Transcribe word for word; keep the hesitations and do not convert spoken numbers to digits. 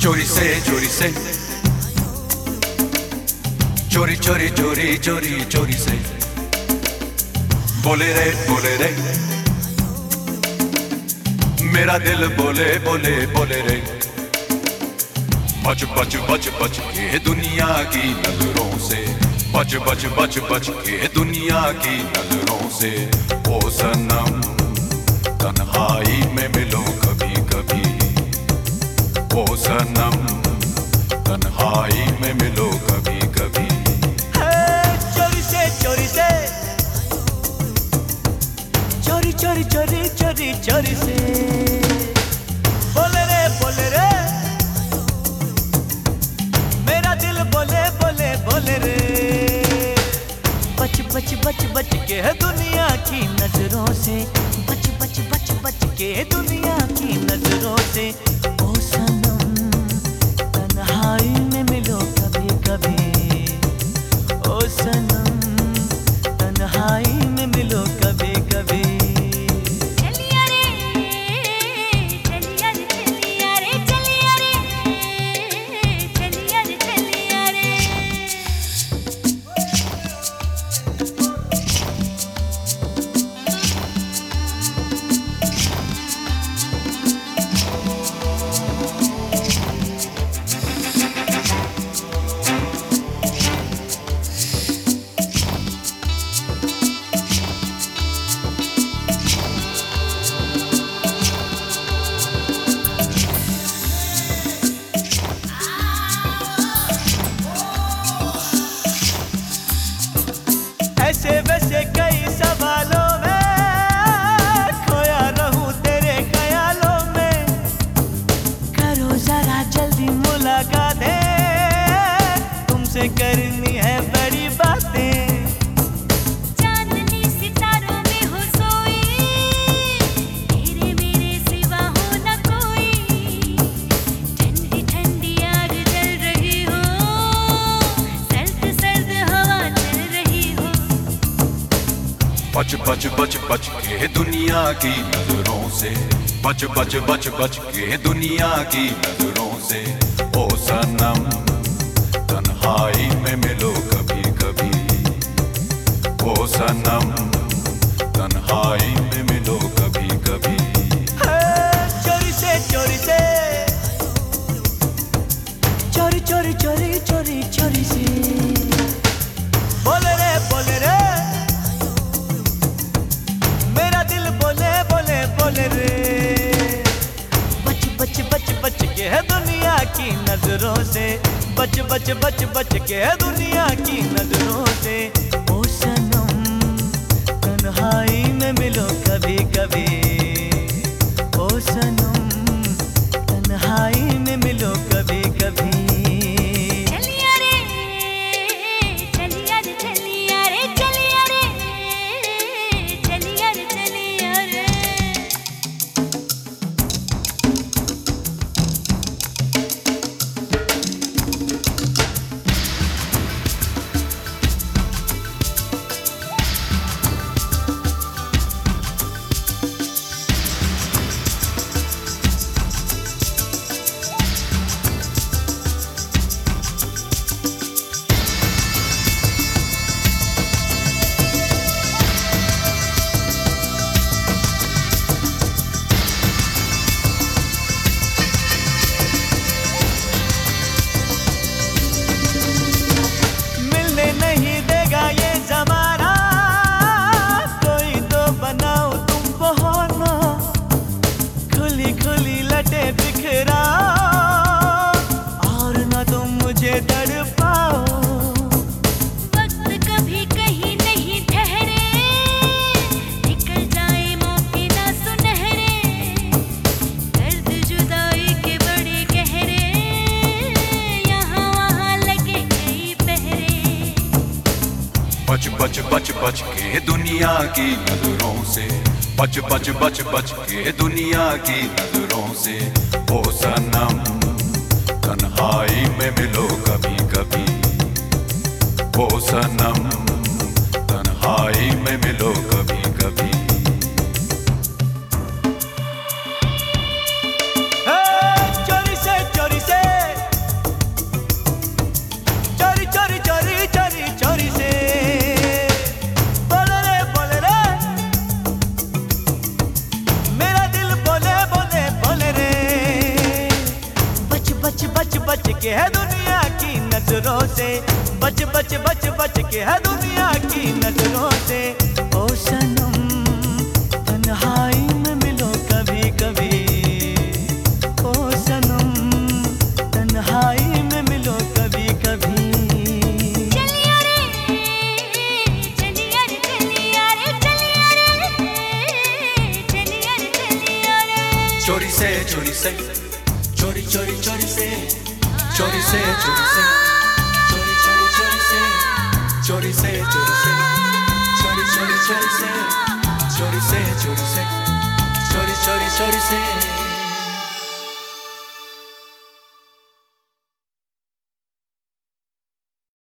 चोरी से चोरी से चोरी चोरी चोरी चोरी चोरी से बोले रे बोले रे मेरा दिल बोले बोले बोले रे बच बच बच बच के दुनिया की नजरों से बच बच बच बच के दुनिया की नजरों से ओ सनम तन्हाई में मिलो कभी कभी ओ सनम तन्हाई में मिलो कभी कभी चोरी से चोरी से चोरी चोरी चोरी चोरी चोरी से बोले रे बोले रे मेरा दिल बोले बोले बोले रे बच बच बच बच के दुनिया की नजरों से बच बच बच बच के दुनिया की नजरों से ओ सनम तन्हाई में मिलो कभी कभी ओ सनम तन्हाई में मिलो कभी कभी चलिया रे चलिया रे चलिया रे चलिया रे चलिया रे चलिया रे ऐसे वैसे कई सवालों में खोया रहूं तेरे ख्यालों में करो जरा जल्दी मुलाकात तुमसे करनी है बड़ी बातें चांदनी सितारों में हो सोई तेरे मेरे सिवा हो न कोई ठंडी ठंडी आग जल रही हो सर्द सर्द हवा चल रही हो बच बच बच बच के दुनिया की नजरों से बच बच बच बच के दुनिया की नजरों से ओ सनम तन्हाई में मिलो कभी कभी ओ सनम तन्हाई में मिलो कभी कभी चोरी से चोरी से चोरी चोरी चोरी चोरी चोरी से बोले रे बोले रे मेरा दिल बोले बोले बोले रे बच बच बच बच के है दुनिया की नजरों से बच बच बच बच के है दुनिया की नजरों से ओ सनम तन्हाई में मिलो कभी कभी ओ सनम तन्हाई में मिलो कभी कभी चलिया रे चलिया रे चलिया रे चलिया रे चलिया रे चलिया रे मिलने नहीं देगा ये जमाना कोई तो बनाओ तुम बहाना खुली खुली लटे बिखरा और ना तुम मुझे तड़पाओ वक्त कभी कहीं नहीं ठहरे निकल जाए मौके ना सुनहरे दर्द जुदाई के बड़े गहरे यहाँ वहाँ लगे कई पहरे बच बच बच बच के दुनिया की नजरों से बच बच बच बच के दुनिया की नजरों से ओ सनम तन्हाई में मिलो कभी कभी ओ सनम तन्हाई में मिलो कभी कभी चोरी से चोरी से के है दुनिया की नजरों से, बच बच बच बच के है दुनिया की नजरों से। ओ सनम तन्हाई में मिलो कभी कभी, ओ सनम तन्हाई में मिलो कभी कभी। चलिया रे चलिया रे चलिया रे चलिया रे चलिया रे चलिया रे। चोरी से चोरी से चोरी चोरी चोरी से चोरी से चोरी से चोरी चोरी चोरी से चोरी से चोरी से चोरी चोरी चोरी से चोरी से चोरी से चोरी चोरी चोरी से